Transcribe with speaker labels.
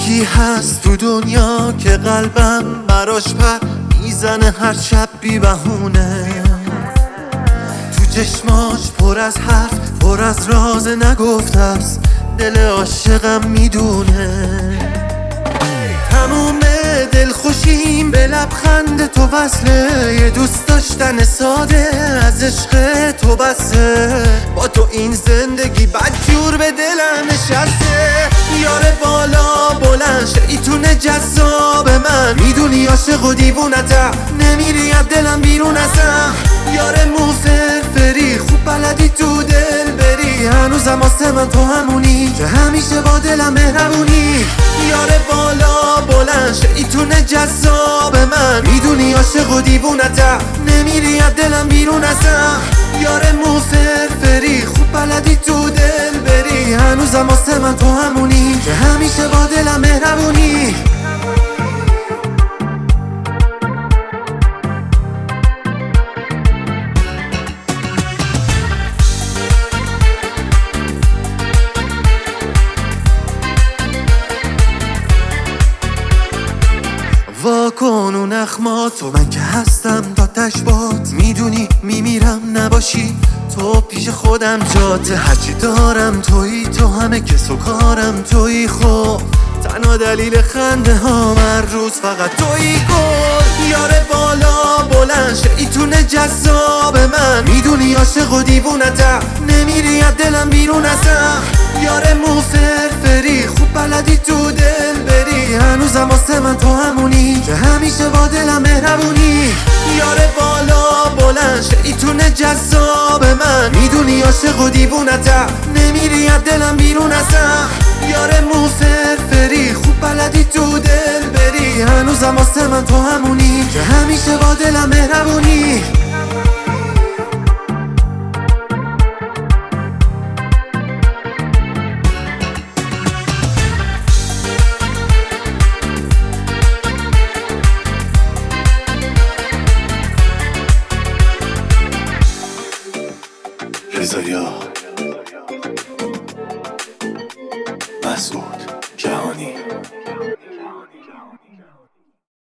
Speaker 1: یکی هست تو دنیا که قلبم براش پر میزنه هر شب بی بهونه. تو چشماش پر از حرف، پر از راز نگفته است، دل عاشقم میدونه. تموم دلخوشیم به لبخند تو وصله، یه دوست داشتن ساده از عشق تو بسه. با تو این زندگی بدجور به دلم نشسته. یار بالا بلند شیطون جذاب من، میدونی عاشق و دیوونتم، نمیری از دلم بیرون ازم. یار موفری خوب بلدی تو دل بری، هنوزم واسه من تو همونی که همیشه با دلم مهربونی. یار بالا بلند شیطون جذاب من، میدونی عاشق و دیوونتم، نمیری از دلم بیرون ازم. یار موفری خوب بلدی تو دل بری، هنوزم واسه من تو همونی که همیشه با دلم مهربونی. واکن و نخماتو، من که هستم تا تشبات، میدونی میمیرم نباشی تو پیش خودم جاته. هرچی دارم تویی، تو همه کس و کارم تویی. خب تنها دلیل خنده ها هر روز فقط تویی. گل یار بالا بلند شیطون جذاب من، میدونی عاشق و دیوونتم، نمیری از دلم بیرون ازم. یار موفری خوب بلدی تو دل بری، هنوزم واسه من تو همونی که همیشه با دلم مهربونی. یار بالا بلند شیطون جذاب من، میدونی عاشق و دیوونتم، نمیری از دلم بیرون ازم. یار موفری خوب بلدی تو دل بری، هنوزم واسه من تو همونی که همیشه با دلم مهربونی.
Speaker 2: رضایا مسعود جهانی.